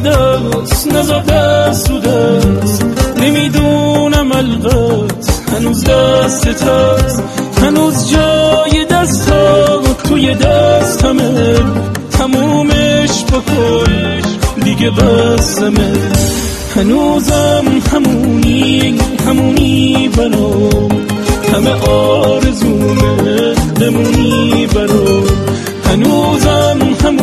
نزار دست رو دست، نمیدونم القت هنوز دستت هست، هنوز جای دستا توی دستمه، تمومش بکن دیگه بسمه، هنوزم همونی برام، همه آرزومه بمونی برام، هنوزم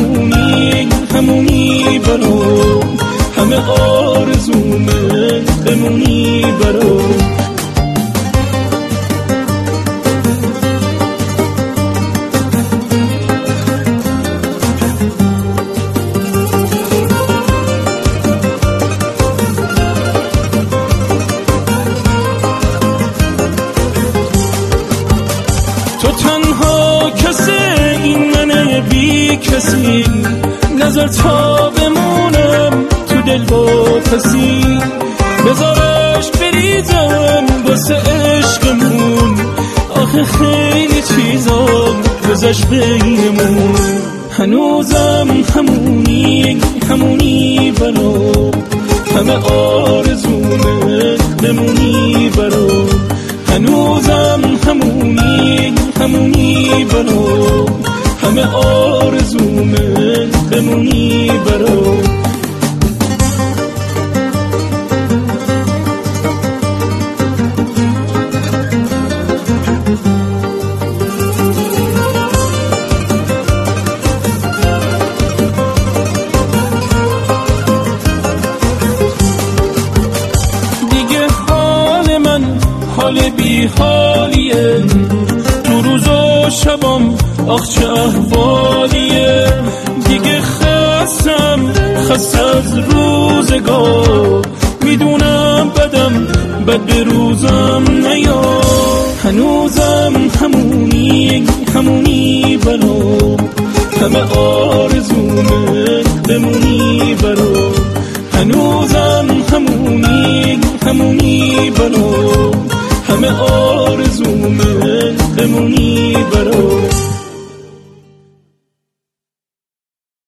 همونی برام، همه آرزومه بمونی برام. تو تنها کسی این منه بی کسی، نظر تا بمونم تو دل با کسی، بذارش بریزم واسه عشقمون، آخه خیلی چیزا گذشت بینمون، هنوزم همونی برام، همه آرزومه بمونی برام، هنوزم همونی برام، همه آرزومه بمونی برام. دیگه حال من حال بی حالیه، تو روز و شبام آخ چه احوالیه، دیگه خسته از روزگار، میدونم بد به روزم نیا، هنوزم همونی برام، همه آرزو